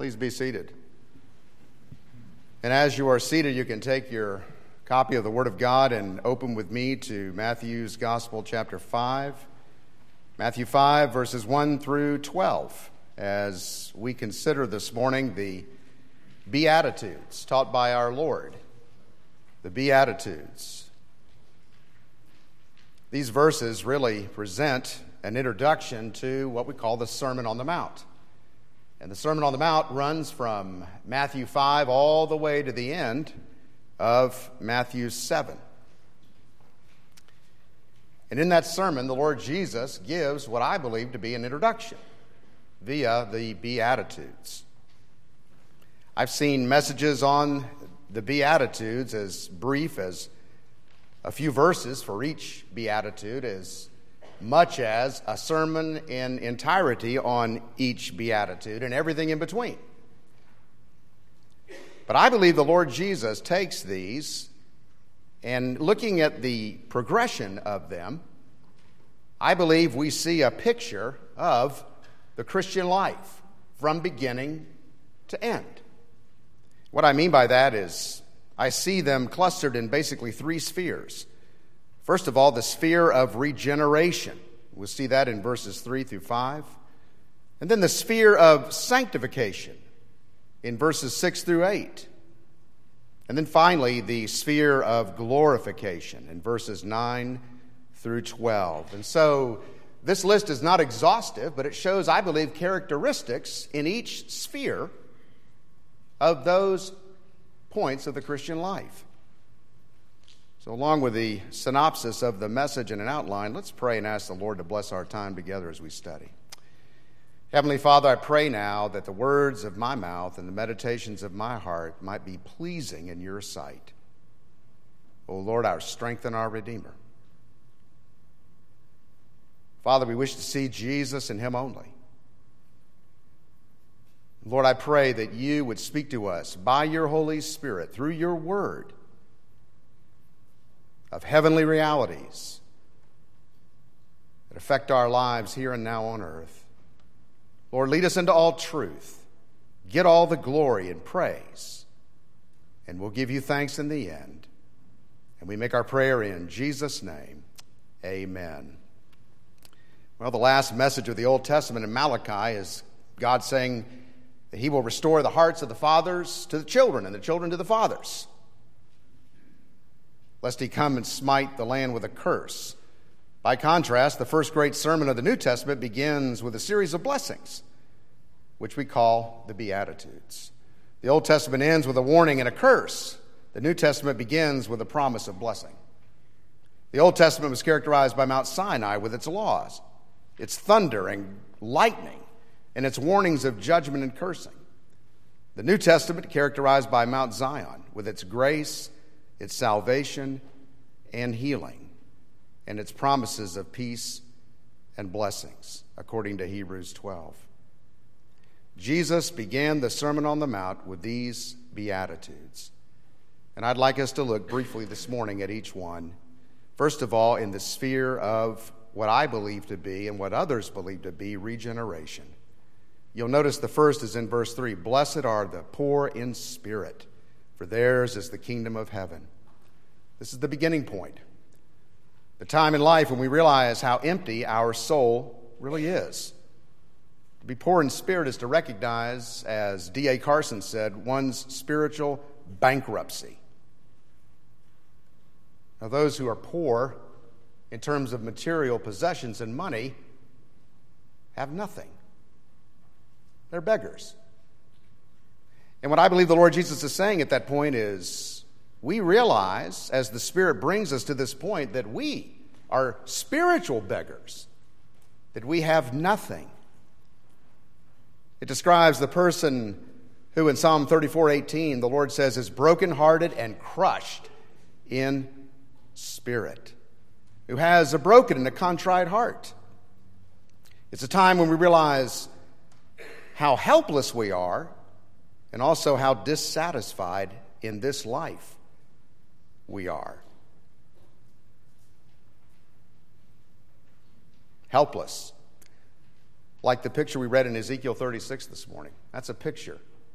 Please be seated. And as you are seated, you can take your copy of the Word of God and open with me to Matthew's Gospel, chapter 5. Matthew 5, verses 1 through 12, as we consider this morning the Beatitudes taught by our Lord. The Beatitudes. These verses really present an introduction to what we call the Sermon on the Mount. And the Sermon on the Mount runs from Matthew 5 all the way to the end of Matthew 7. And in that sermon, the Lord Jesus gives what I believe to be an introduction via the Beatitudes. I've seen messages on the Beatitudes as brief as a few verses for each Beatitude, as much as a sermon in entirety on each Beatitude and everything in between. But I believe the Lord Jesus takes these, and looking at the progression of them, I believe we see a picture of the Christian life from beginning to end. What I mean by that is I see them clustered in basically three spheres. First of all, the sphere of regeneration. We'll see that in verses 3 through 5. And then the sphere of sanctification in verses 6 through 8. And then finally, the sphere of glorification in verses 9 through 12. And so this list is not exhaustive, but it shows, I believe, characteristics in each sphere of those points of the Christian life. So along with the synopsis of the message and an outline, let's pray and ask the Lord to bless our time together as we study. Heavenly Father, I pray now that the words of my mouth and the meditations of my heart might be pleasing in your sight. O Lord, our strength and our Redeemer. Father, we wish to see Jesus and him only. Lord, I pray that you would speak to us by your Holy Spirit through your word of heavenly realities that affect our lives here and now on earth. Lord, lead us into all truth. Get all the glory and praise. And we'll give you thanks in the end. And we make our prayer in Jesus' name. Amen. Well, the last message of the Old Testament in Malachi is God saying that he will restore the hearts of the fathers to the children and the children to the fathers, lest he come and smite the land with a curse. By contrast, the first great sermon of the New Testament begins with a series of blessings, which we call the Beatitudes. The Old Testament ends with a warning and a curse. The New Testament begins with a promise of blessing. The Old Testament was characterized by Mount Sinai with its laws, its thunder and lightning, and its warnings of judgment and cursing. The New Testament characterized by Mount Zion with its grace, its salvation and healing, and its promises of peace and blessings, according to Hebrews 12. Jesus began the Sermon on the Mount with these Beatitudes. And I'd like us to look briefly this morning at each one. First of all, in the sphere of what I believe to be and what others believe to be regeneration. You'll notice the first is in verse 3. Blessed are the poor in spirit, for theirs is the kingdom of heaven. This is the beginning point. The time in life when we realize how empty our soul really is. To be poor in spirit is to recognize, as D.A. Carson said, one's spiritual bankruptcy. Now, those who are poor in terms of material possessions and money have nothing. They're beggars. And what I believe the Lord Jesus is saying at that point is, we realize, as the Spirit brings us to this point, that we are spiritual beggars, that we have nothing. It describes the person who in Psalm 34:18, the Lord says, is brokenhearted and crushed in spirit, who has a broken and a contrite heart. It's a time when we realize how helpless we are and also how dissatisfied in this life we are. Helpless. Like the picture we read in Ezekiel 36 this morning. That's a picture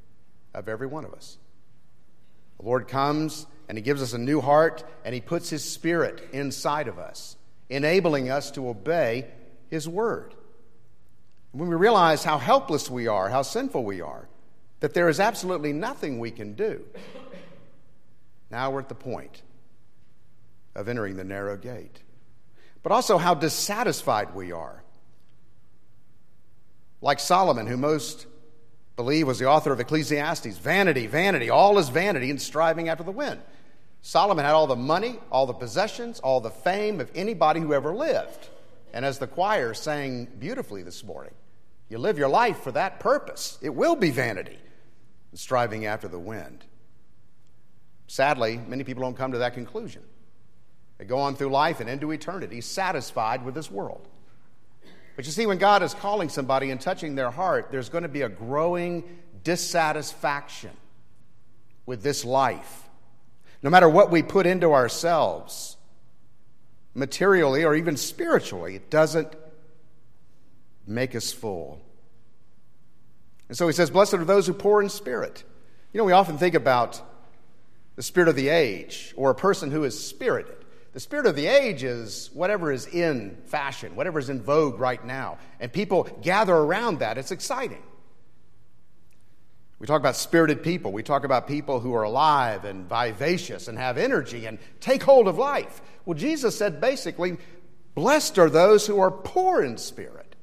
of every one of us. The Lord comes and He gives us a new heart, and He puts His Spirit inside of us, enabling us to obey His word. When we realize how helpless we are, how sinful we are, that there is absolutely nothing we can do, now we're at the point of entering the narrow gate. But also how dissatisfied we are. Like Solomon, who most believe was the author of Ecclesiastes, vanity, vanity, all is vanity and striving after the wind. Solomon had all the money, all the possessions, all the fame of anybody who ever lived. And as the choir sang beautifully this morning, you live your life for that purpose. It will be vanity, striving after the wind. Sadly, many people don't come to that conclusion. They go on through life and into eternity satisfied with this world. But you see, when God is calling somebody and touching their heart, there's going to be a growing dissatisfaction with this life. No matter what we put into ourselves, materially or even spiritually, it doesn't make us full. And so he says, blessed are those who poor in spirit. You know, we often think about the spirit of the age or a person who is spirited. The spirit of the age is whatever is in fashion, whatever is in vogue right now. And people gather around that. It's exciting. We talk about spirited people. We talk about people who are alive and vivacious and have energy and take hold of life. Well, Jesus said basically, blessed are those who are poor in spirit.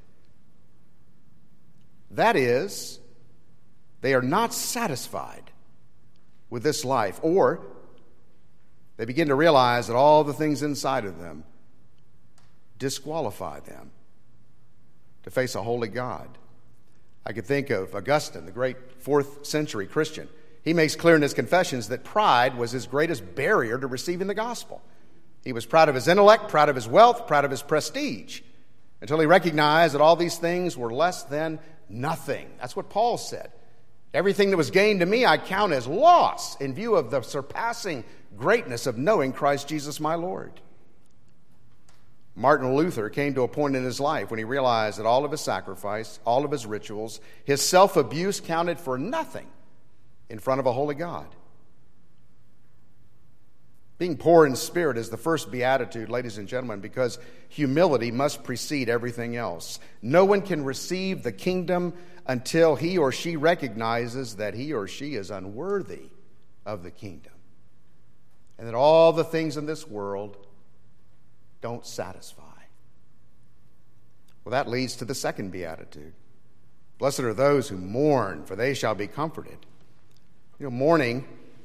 That is, they are not satisfied with this life, or they begin to realize that all the things inside of them disqualify them to face a holy God. I could think of Augustine, the great 4th century Christian. He makes clear in his Confessions that pride was his greatest barrier to receiving the gospel. He was proud of his intellect, proud of his wealth, proud of his prestige, until he recognized that all these things were less than nothing. That's what Paul said. Everything that was gained to me I count as loss in view of the surpassing greatness of knowing Christ Jesus my Lord. Martin Luther came to a point in his life when he realized that all of his sacrifice, all of his rituals, his self-abuse counted for nothing in front of a holy God. Being poor in spirit is the first beatitude, ladies and gentlemen, because humility must precede everything else. No one can receive the kingdom until he or she recognizes that he or she is unworthy of the kingdom, and that all the things in this world don't satisfy. Well, that leads to the second beatitude. Blessed are those who mourn, for they shall be comforted. You know, mourning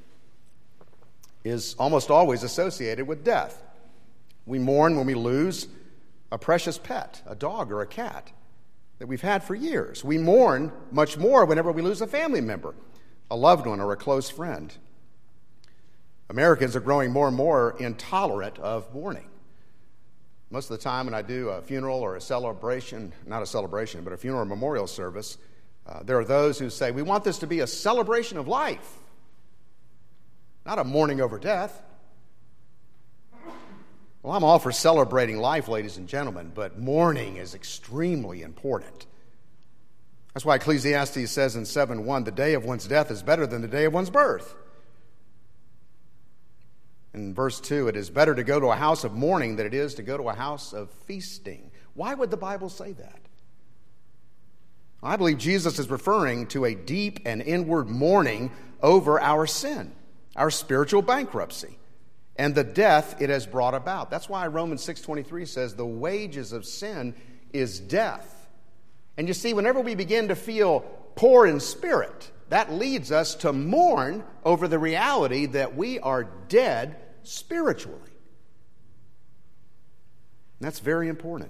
is almost always associated with death. We mourn when we lose a precious pet, a dog or a cat that we've had for years. We mourn much more whenever we lose a family member, a loved one, or a close friend. Americans are growing more and more intolerant of mourning. Most of the time when I do a funeral or a celebration, not a celebration, but a funeral or memorial service, there are those who say, we want this to be a celebration of life, not a mourning over death. Well, I'm all for celebrating life, ladies and gentlemen, but mourning is extremely important. That's why Ecclesiastes says in 7:1, the day of one's death is better than the day of one's birth. In verse 2, it is better to go to a house of mourning than it is to go to a house of feasting. Why would the Bible say that? I believe Jesus is referring to a deep and inward mourning over our sin, our spiritual bankruptcy, and the death it has brought about. That's why Romans 6:23 says the wages of sin is death. And you see, whenever we begin to feel poor in spirit, that leads us to mourn over the reality that we are dead spiritually. And that's very important.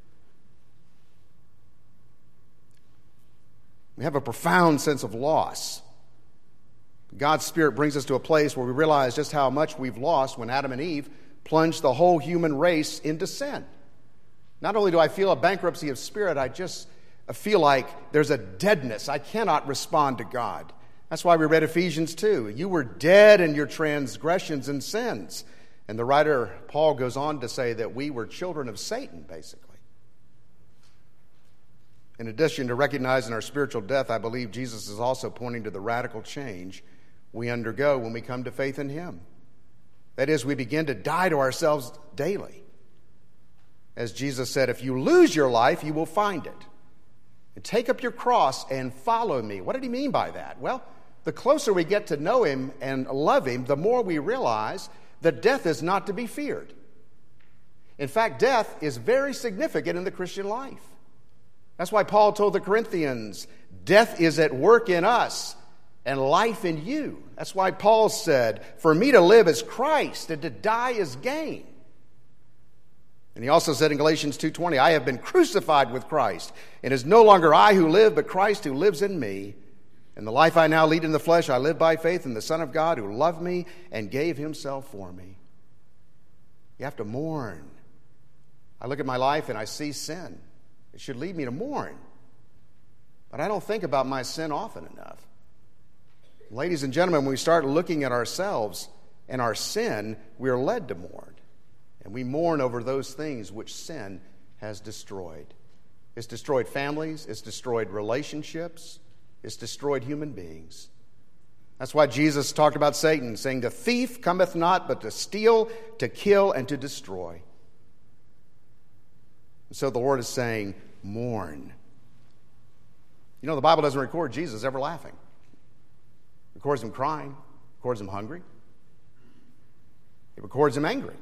We have a profound sense of loss. God's Spirit brings us to a place where we realize just how much we've lost when Adam and Eve plunged the whole human race into sin. Not only do I feel a bankruptcy of spirit, I just feel like there's a deadness. I cannot respond to God. That's why we read Ephesians 2. You were dead in your transgressions and sins. And the writer Paul goes on to say that we were children of Satan, basically. In addition to recognizing our spiritual death, I believe Jesus is also pointing to the radical change we undergo when we come to faith in him. That is, we begin to die to ourselves daily. As Jesus said, if you lose your life, you will find it. And take up your cross and follow me. What did he mean by that? Well, the closer we get to know him and love him, the more we realize that death is not to be feared. In fact, death is very significant in the Christian life. That's why Paul told the Corinthians, death is at work in us and life in you. That's why Paul said, for me to live is Christ and to die is gain. And he also said in Galatians 2:20, I have been crucified with Christ, and it is no longer I who live, but Christ who lives in me. And the life I now lead in the flesh, I live by faith in the Son of God who loved me and gave himself for me. You have to mourn. I look at my life and I see sin. It should lead me to mourn. But I don't think about my sin often enough. Ladies and gentlemen, when we start looking at ourselves and our sin, we are led to mourn. And we mourn over those things which sin has destroyed. It's destroyed families. It's destroyed relationships. It's destroyed human beings. That's why Jesus talked about Satan, saying, the thief cometh not but to steal, to kill, and to destroy. And so the Lord is saying, mourn. You know, the Bible doesn't record Jesus ever laughing. It records him crying. It records him hungry. It records him angry.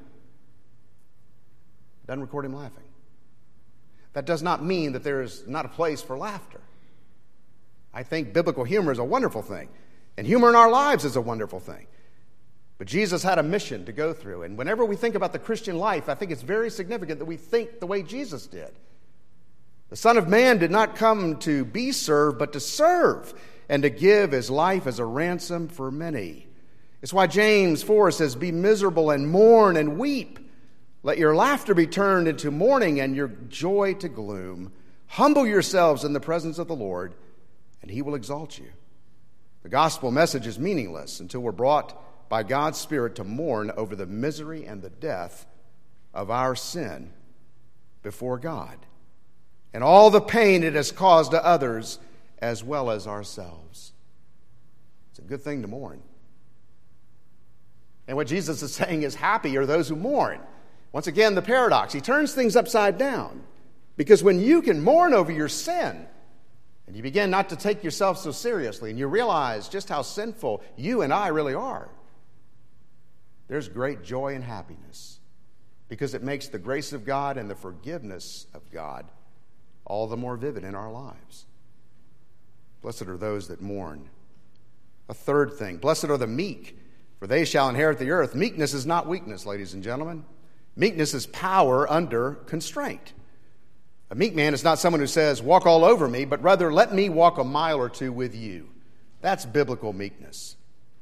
It doesn't record him laughing. That does not mean that there is not a place for laughter. I think biblical humor is a wonderful thing. And humor in our lives is a wonderful thing. But Jesus had a mission to go through. And whenever we think about the Christian life, I think it's very significant that we think the way Jesus did. The Son of Man did not come to be served, but to serve and to give his life as a ransom for many. It's why James 4 says, be miserable and mourn and weep. Let your laughter be turned into mourning and your joy to gloom. Humble yourselves in the presence of the Lord, and he will exalt you. The gospel message is meaningless until we're brought by God's Spirit to mourn over the misery and the death of our sin before God and all the pain it has caused to others as well as ourselves. It's a good thing to mourn. And what Jesus is saying is, happy are those who mourn. Once again, the paradox. He turns things upside down. Because when you can mourn over your sin, and you begin not to take yourself so seriously, and you realize just how sinful you and I really are, there's great joy and happiness, because it makes the grace of God and the forgiveness of God all the more vivid in our lives. Blessed are those that mourn. A third thing, blessed are the meek, for they shall inherit the earth. Meekness is not weakness, ladies and gentlemen. Meekness is power under constraint. A meek man is not someone who says, walk all over me, but rather let me walk a mile or two with you. That's biblical meekness.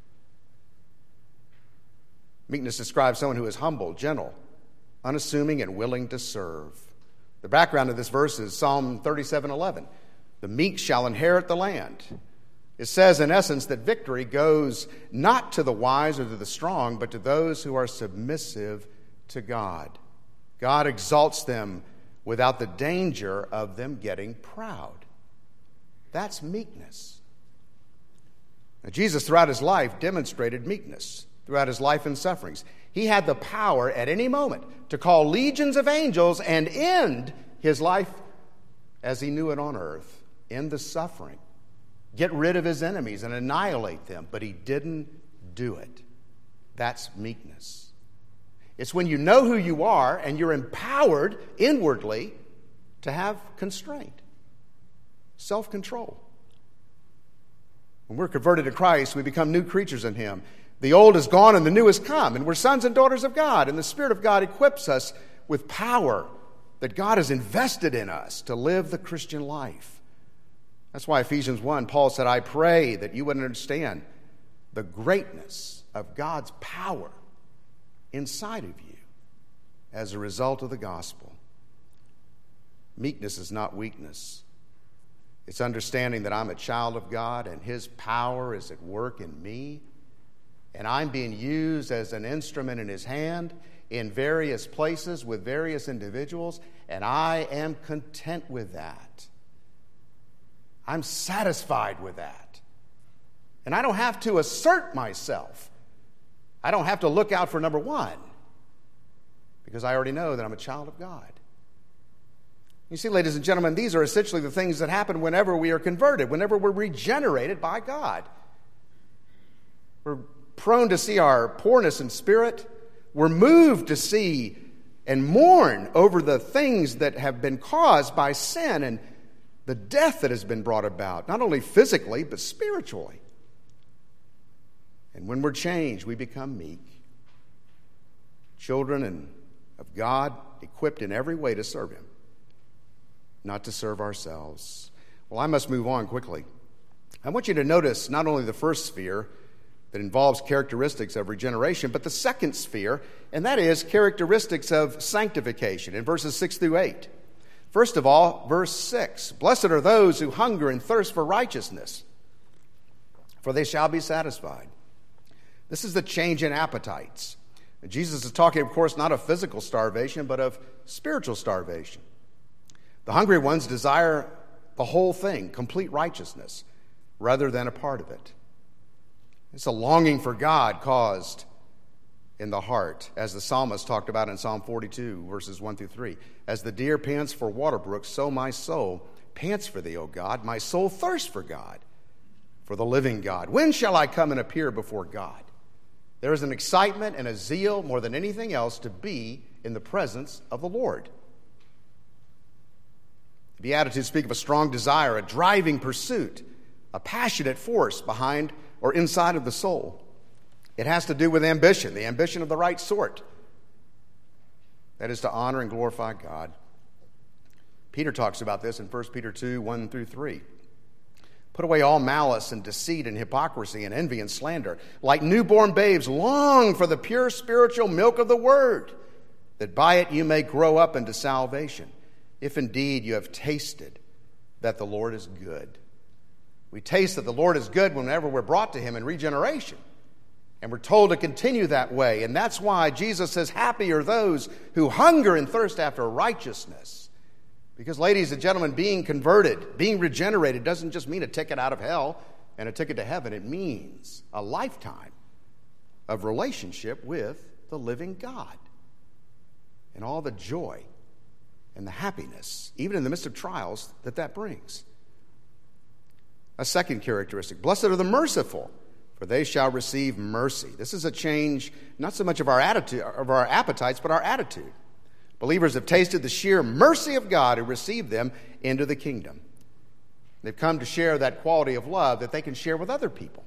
Meekness describes someone who is humble, gentle, unassuming, and willing to serve. The background of this verse is Psalm 37:11. The meek shall inherit the land. It says, in essence, that victory goes not to the wise or to the strong, but to those who are submissive to God. God exalts them without the danger of them getting proud. That's meekness. Now, Jesus, throughout his life, demonstrated meekness throughout his life and sufferings. He had the power at any moment to call legions of angels and end his life as he knew it on earth, end the suffering, get rid of his enemies and annihilate them, but he didn't do it. That's meekness. It's when you know who you are and you're empowered inwardly to have constraint, self-control. When we're converted to Christ, we become new creatures in him. The old is gone and the new has come, and we're sons and daughters of God, and the Spirit of God equips us with power that God has invested in us to live the Christian life. That's why Ephesians 1, Paul said, I pray that you would understand the greatness of God's power inside of you as a result of the gospel. Meekness is not weakness. It's understanding that I'm a child of God and his power is at work in me, and I'm being used as an instrument in his hand in various places with various individuals, and I am content with that. I'm satisfied with that. And I don't have to assert myself. I don't have to look out for number one, because I already know that I'm a child of God. You see, ladies and gentlemen, these are essentially the things that happen whenever we are converted, whenever we're regenerated by God. We're prone to see our poorness in spirit. We're moved to see and mourn over the things that have been caused by sin and the death that has been brought about, not only physically, but spiritually. And when we're changed, we become meek, children of God, equipped in every way to serve Him, not to serve ourselves. Well, I must move on quickly. I want you to notice not only the first sphere that involves characteristics of regeneration, but the second sphere, and that is characteristics of sanctification in verses 6 through 8. First of all, verse 6, "Blessed are those who hunger and thirst for righteousness, for they shall be satisfied." This is the change in appetites. And Jesus is talking, of course, not of physical starvation, but of spiritual starvation. The hungry ones desire the whole thing, complete righteousness, rather than a part of it. It's a longing for God caused in the heart, as the psalmist talked about in Psalm 42, verses 1 through 3. "As the deer pants for water brooks, so my soul pants for thee, O God. My soul thirsts for God, for the living God. When shall I come and appear before God?" There is an excitement and a zeal more than anything else to be in the presence of the Lord. The Beatitudes speak of a strong desire, a driving pursuit, a passionate force behind or inside of the soul. It has to do with ambition, the ambition of the right sort. That is to honor and glorify God. Peter talks about this in 1 Peter 2, 1 through 3. "Put away all malice and deceit and hypocrisy and envy and slander. Like newborn babes, long for the pure spiritual milk of the word, that by it you may grow up into salvation, if indeed you have tasted that the Lord is good." We taste that the Lord is good whenever we're brought to Him in regeneration. And we're told to continue that way. And that's why Jesus says, "Happy are those who hunger and thirst after righteousness." Because, ladies and gentlemen, being converted, being regenerated, doesn't just mean a ticket out of hell and a ticket to heaven. It means a lifetime of relationship with the living God and all the joy and the happiness, even in the midst of trials, that brings. A second characteristic, "Blessed are the merciful, for they shall receive mercy." This is a change not so much of our attitude, of our appetites, but our attitude. Believers have tasted the sheer mercy of God who received them into the kingdom. They've come to share that quality of love that they can share with other people.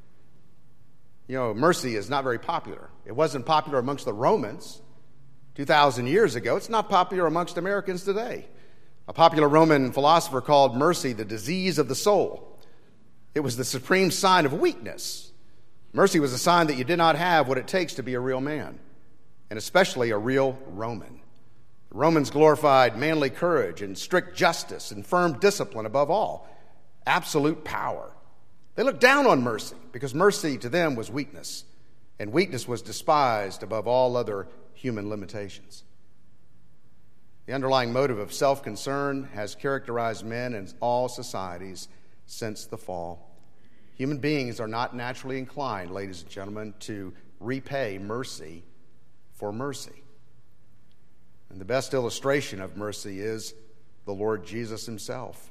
You know, mercy is not very popular. It wasn't popular amongst the Romans 2,000 years ago. It's not popular amongst Americans today. A popular Roman philosopher called mercy the disease of the soul. It was the supreme sign of weakness. Mercy was a sign that you did not have what it takes to be a real man, and especially a real Roman. The Romans glorified manly courage and strict justice and firm discipline above all, absolute power. They looked down on mercy because mercy to them was weakness, and weakness was despised above all other human limitations. The underlying motive of self-concern has characterized men in all societies since the fall. Human beings are not naturally inclined, ladies and gentlemen, to repay mercy for mercy. And the best illustration of mercy is the Lord Jesus Himself.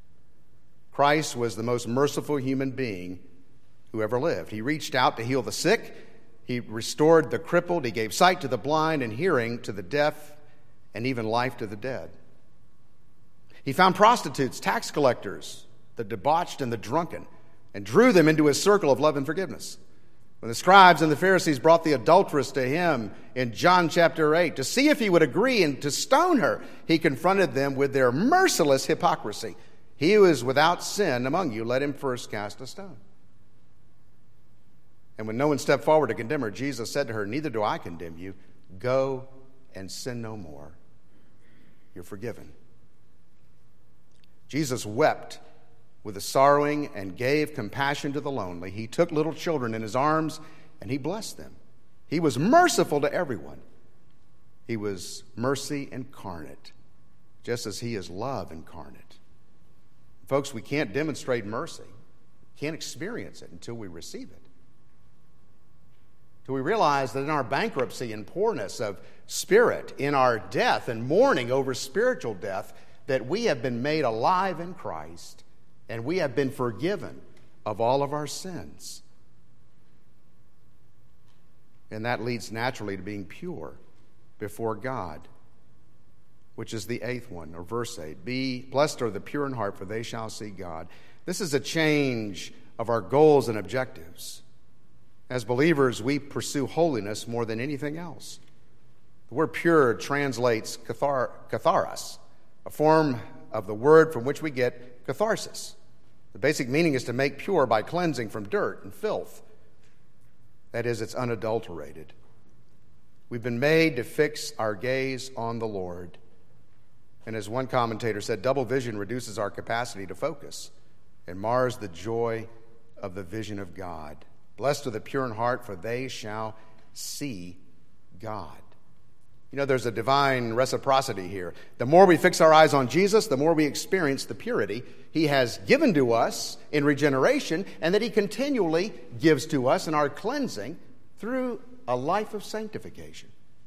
Christ was the most merciful human being who ever lived. He reached out to heal the sick. He restored the crippled. He gave sight to the blind and hearing to the deaf and even life to the dead. He found prostitutes, tax collectors, the debauched and the drunken, and drew them into His circle of love and forgiveness. When the scribes and the Pharisees brought the adulteress to Him in John chapter 8 to see if He would agree and to stone her, He confronted them with their merciless hypocrisy. "He who is without sin among you, let him first cast a stone." And when no one stepped forward to condemn her, Jesus said to her, "Neither do I condemn you. Go and sin no more. You're forgiven." Jesus wept with the sorrowing and gave compassion to the lonely. He took little children in His arms and He blessed them. He was merciful to everyone. He was mercy incarnate, just as He is love incarnate. Folks, we can't demonstrate mercy, can't experience it until we receive it. Till we realize that in our bankruptcy and poorness of spirit, in our death and mourning over spiritual death, that we have been made alive in Christ and we have been forgiven of all of our sins. And that leads naturally to being pure before God, which is the 8th one, or verse 8. Be blessed are the pure in heart, for they shall see God. This is a change of our goals and objectives. As believers, we pursue holiness more than anything else. The word pure translates katharos, a form of the word from which we get catharsis. The basic meaning is to make pure by cleansing from dirt and filth. That is, it's unadulterated. We've been made to fix our gaze on the Lord. And as one commentator said, double vision reduces our capacity to focus and mars the joy of the vision of God. Blessed are the pure in heart, for they shall see God. You know, there's a divine reciprocity here. The more we fix our eyes on Jesus, the more we experience the purity he has given to us in regeneration and that he continually gives to us in our cleansing through a life of sanctification.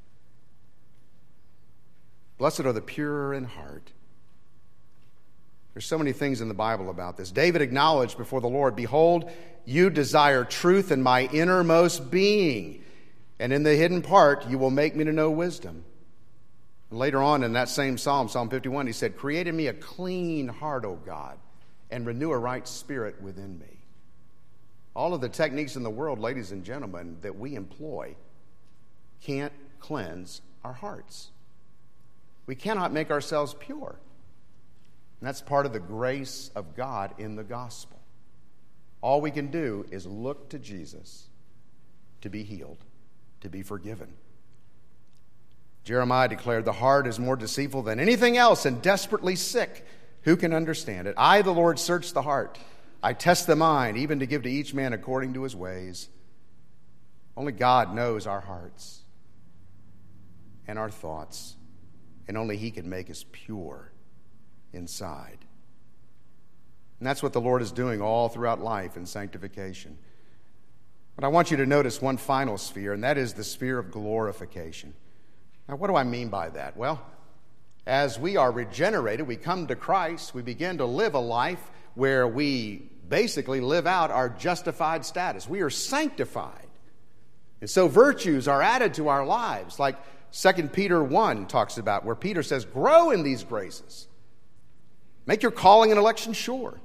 Blessed are the pure in heart. There's so many things in the Bible about this. David acknowledged before the Lord, behold, you desire truth in my innermost being, and in the hidden part you will make me to know wisdom. And later on in that same psalm, Psalm 51, he said, create in me a clean heart, O God, and renew a right spirit within me. All of the techniques in the world, ladies and gentlemen, that we employ can't cleanse our hearts. We cannot make ourselves pure. And that's part of the grace of God in the gospel. All we can do is look to Jesus to be healed, to be forgiven. Jeremiah declared, the heart is more deceitful than anything else and desperately sick. Who can understand it? I, the Lord, search the heart. I test the mind, even to give to each man according to his ways. Only God knows our hearts and our thoughts, and only he can make us pure inside. And that's what the Lord is doing all throughout life in sanctification. But I want you to notice one final sphere, and that is the sphere of glorification. Now, what do I mean by that? Well, as we are regenerated, we come to Christ, we begin to live a life where we basically live out our justified status. We are sanctified. And so virtues are added to our lives, like 2 Peter 1 talks about, where Peter says, grow in these graces. Make your calling and election sure.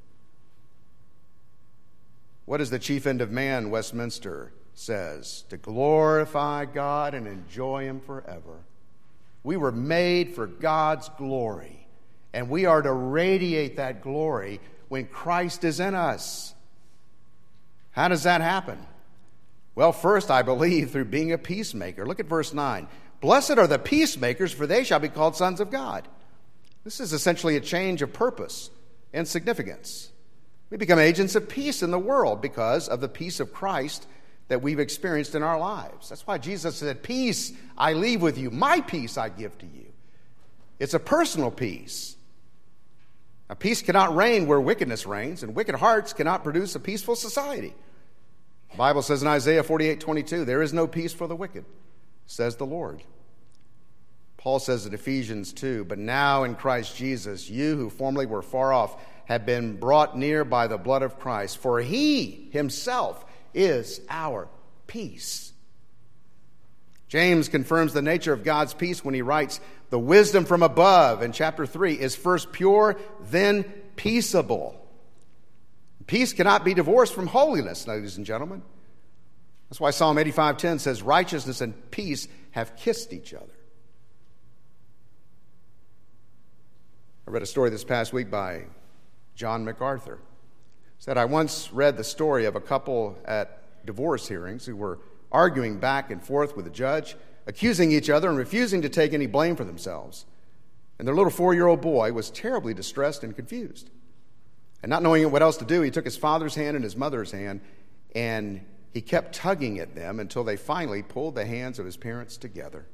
What is the chief end of man, Westminster says? To glorify God and enjoy him forever. We were made for God's glory, and we are to radiate that glory when Christ is in us. How does that happen? Well, first, I believe through being a peacemaker. Look at verse 9. Blessed are the peacemakers, for they shall be called sons of God. This is essentially a change of purpose and significance. We become agents of peace in the world because of the peace of Christ that we've experienced in our lives. That's why Jesus said, peace I leave with you, my peace I give to you. It's a personal peace. Now, peace cannot reign where wickedness reigns, and wicked hearts cannot produce a peaceful society. The Bible says in Isaiah 48:22, there is no peace for the wicked, says the Lord. Paul says in Ephesians 2, but now in Christ Jesus, you who formerly were far off have been brought near by the blood of Christ, for he himself is our peace. James confirms the nature of God's peace when he writes, the wisdom from above in chapter 3 is first pure, then peaceable. Peace cannot be divorced from holiness, ladies and gentlemen. That's why Psalm 85:10 says, righteousness and peace have kissed each other. I read a story this past week by John MacArthur. He said, I once read the story of a couple at divorce hearings who were arguing back and forth with the judge, accusing each other and refusing to take any blame for themselves. And their little 4-year-old boy was terribly distressed and confused. And not knowing what else to do, he took his father's hand and his mother's hand, and he kept tugging at them until they finally pulled the hands of his parents together.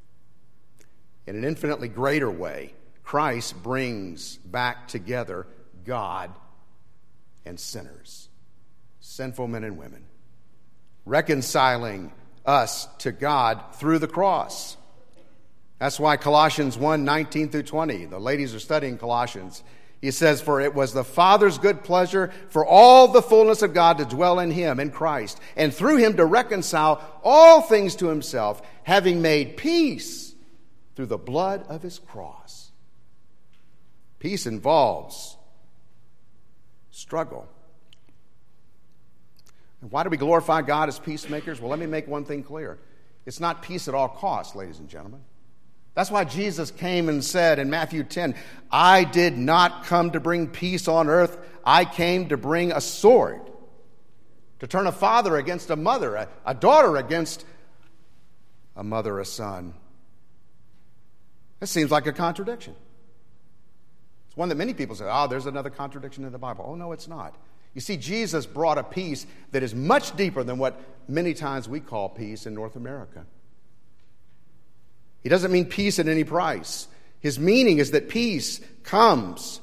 In an infinitely greater way, Christ brings back together God and sinners, sinful men and women, reconciling us to God through the cross. That's why Colossians 1:19 through 20, the ladies are studying Colossians. He says, "For it was the Father's good pleasure for all the fullness of God to dwell in him, in Christ, and through him to reconcile all things to himself, having made peace through the blood of his cross." Peace involves struggle. And why do we glorify God as peacemakers? Well, let me make one thing clear. It's not peace at all costs, ladies and gentlemen. That's why Jesus came and said in Matthew 10, "I did not come to bring peace on earth. I came to bring a sword." To turn a father against a mother, a daughter against a mother, a son. This seems like a contradiction. It's one that many people say, "Oh, there's another contradiction in the Bible." Oh, no, it's not. You see, Jesus brought a peace that is much deeper than what many times we call peace in North America. He doesn't mean peace at any price. His meaning is that peace comes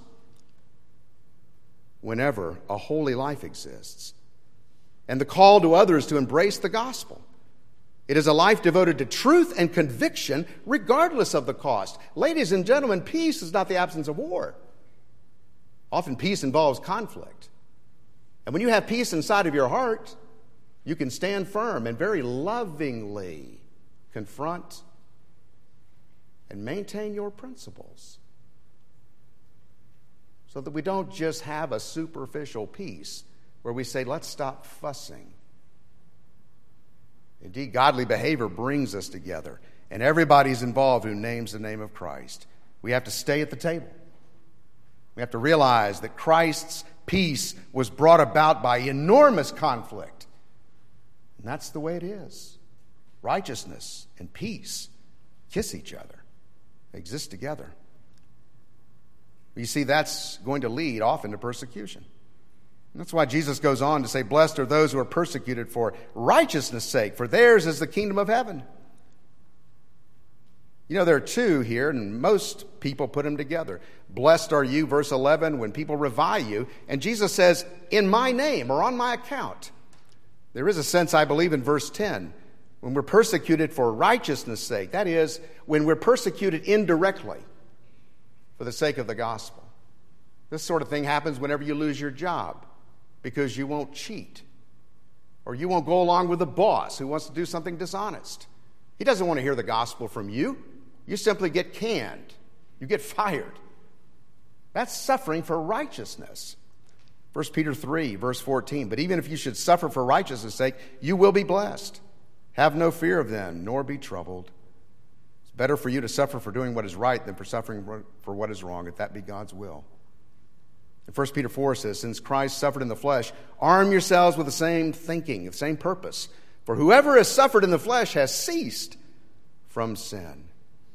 whenever a holy life exists, and the call to others to embrace the gospel. It is a life devoted to truth and conviction regardless of the cost. Ladies and gentlemen, peace is not the absence of war. Often peace involves conflict. And when you have peace inside of your heart, you can stand firm and very lovingly confront and maintain your principles, so that we don't just have a superficial peace where we say, "Let's stop fussing." Indeed, godly behavior brings us together, and everybody's involved who names the name of Christ. We have to stay at the table. We have to realize that Christ's peace was brought about by enormous conflict. And that's the way it is. Righteousness and peace kiss each other. They exist together. You see, that's going to lead often to persecution. And that's why Jesus goes on to say, "Blessed are those who are persecuted for righteousness' sake, for theirs is the kingdom of heaven." You know, there are two here, and most people put them together. Blessed are you, verse 11, when people revile you. And Jesus says, "in my name," or on my account. There is a sense, I believe, in verse 10, when we're persecuted for righteousness' sake. That is, when we're persecuted indirectly for the sake of the gospel. This sort of thing happens whenever you lose your job because you won't cheat, or you won't go along with the boss who wants to do something dishonest. He doesn't want to hear the gospel from you. You simply get canned. You get fired. That's suffering for righteousness. 1 Peter 3, verse 14, "But even if you should suffer for righteousness' sake, you will be blessed. Have no fear of them, nor be troubled." It's better for you to suffer for doing what is right than for suffering for what is wrong, if that be God's will. And 1 Peter 4 says, "Since Christ suffered in the flesh, arm yourselves with the same thinking, the same purpose. For whoever has suffered in the flesh has ceased from sin."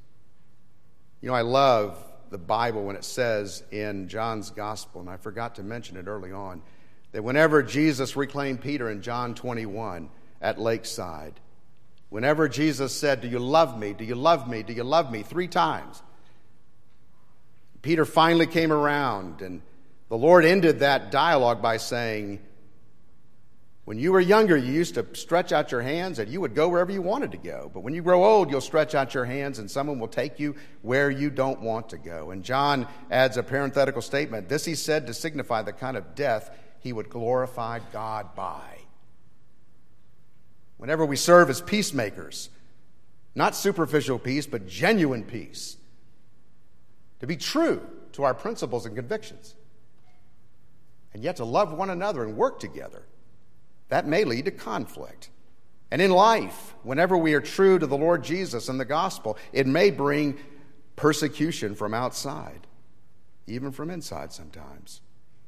You know, I love the Bible when it says in John's Gospel, and I forgot to mention it early on, that whenever Jesus reclaimed Peter in John 21 at Lakeside, whenever Jesus said, "Do you love me? Do you love me? Do you love me?" 3 times, Peter finally came around, and the Lord ended that dialogue by saying, "When you were younger, you used to stretch out your hands and you would go wherever you wanted to go. But when you grow old, you'll stretch out your hands and someone will take you where you don't want to go." And John adds a parenthetical statement. This he said to signify the kind of death he would glorify God by. Whenever we serve as peacemakers, not superficial peace, but genuine peace, to be true to our principles and convictions, and yet to love one another and work together, that may lead to conflict. And in life, whenever we are true to the Lord Jesus and the gospel, it may bring persecution from outside, even from inside sometimes.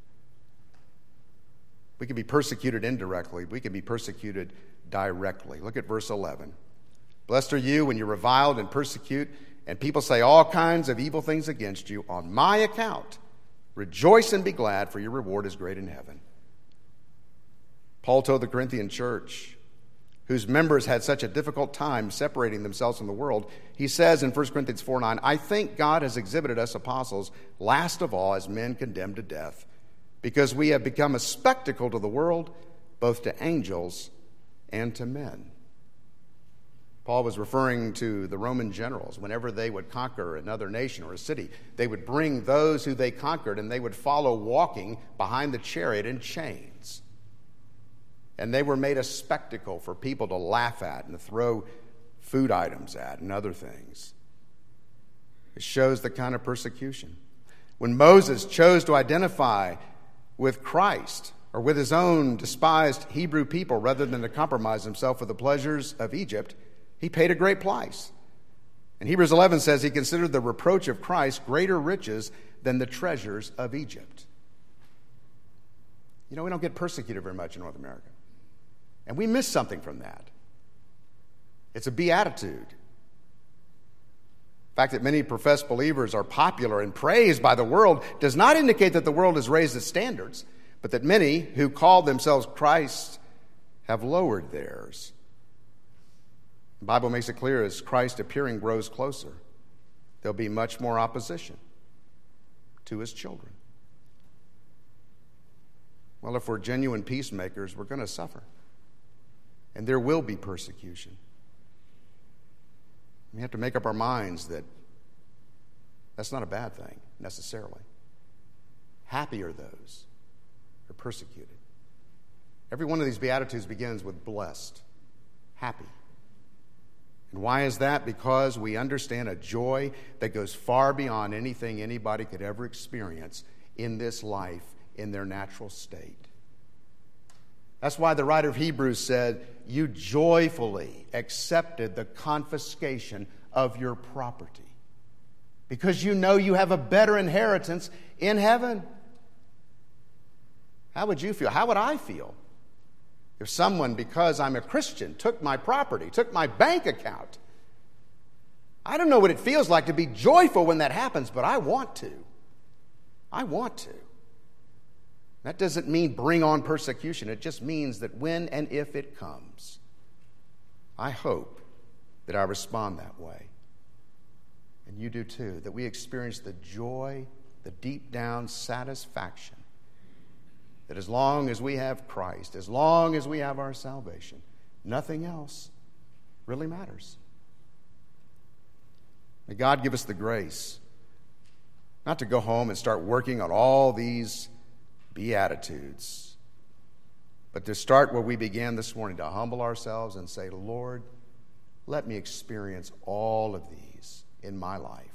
We can be persecuted indirectly. We can be persecuted directly. Look at verse 11. "Blessed are you when you're reviled and persecute, and people say all kinds of evil things against you on my account. Rejoice and be glad, for your reward is great in heaven." Paul told the Corinthian church, whose members had such a difficult time separating themselves from the world, he says in 1 Corinthians 4:9, I think God has exhibited us apostles last of all as men condemned to death, because we have become a spectacle to the world, both to angels and to men. Paul was referring to the Roman generals. Whenever they would conquer another nation or a city, they would bring those who they conquered and they would follow walking behind the chariot in chains. And they were made a spectacle for people to laugh at and to throw food items at and other things. It shows the kind of persecution. When Moses chose to identify with Christ or with his own despised Hebrew people rather than to compromise himself with the pleasures of Egypt, he paid a great price. And Hebrews 11 says he considered the reproach of Christ greater riches than the treasures of Egypt. You know, we don't get persecuted very much in North America. And we miss something from that. It's a beatitude. The fact that many professed believers are popular and praised by the world does not indicate that the world has raised its standards, but that many who call themselves Christ have lowered theirs. The Bible makes it clear as Christ's appearing grows closer, there'll be much more opposition to his children. Well, if we're genuine peacemakers, we're going to suffer. And there will be persecution. We have to make up our minds that that's not a bad thing, necessarily. Happy are those who are persecuted. Every one of these Beatitudes begins with blessed, happy. And why is that? Because we understand a joy that goes far beyond anything anybody could ever experience in this life in their natural state. That's why the writer of Hebrews said, you joyfully accepted the confiscation of your property because you know you have a better inheritance in heaven. How would you feel? How would I feel if someone, because I'm a Christian, took my property, took my bank account? I don't know what it feels like to be joyful when that happens, but I want to. I want to. That doesn't mean bring on persecution. It just means that when and if it comes, I hope that I respond that way. And you do too, that we experience the joy, the deep down satisfaction that as long as we have Christ, as long as we have our salvation, nothing else really matters. May God give us the grace not to go home and start working on all these Beatitudes, but to start where we began this morning, to humble ourselves and say, Lord, let me experience all of these in my life.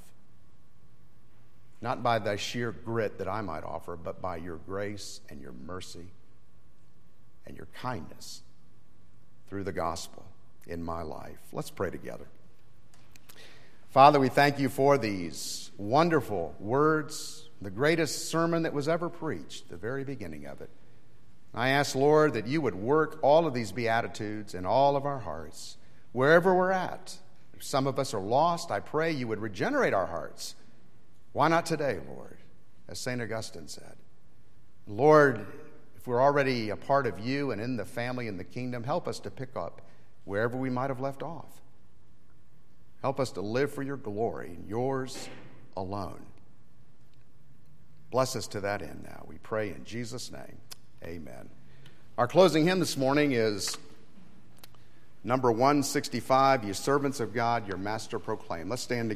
Not by thy sheer grit that I might offer, but by your grace and your mercy and your kindness through the gospel in my life. Let's pray together. Father, we thank you for these wonderful words, the greatest sermon that was ever preached, the very beginning of it. I ask, Lord, that you would work all of these Beatitudes in all of our hearts, wherever we're at. If some of us are lost, I pray you would regenerate our hearts. Why not today, Lord, as St. Augustine said? Lord, if we're already a part of you and in the family and the kingdom, help us to pick up wherever we might have left off. Help us to live for your glory and yours alone. Bless us to that end now. We pray in Jesus' name. Amen. Our closing hymn this morning is number 165, Ye servants of God, your master proclaim. Let's stand together.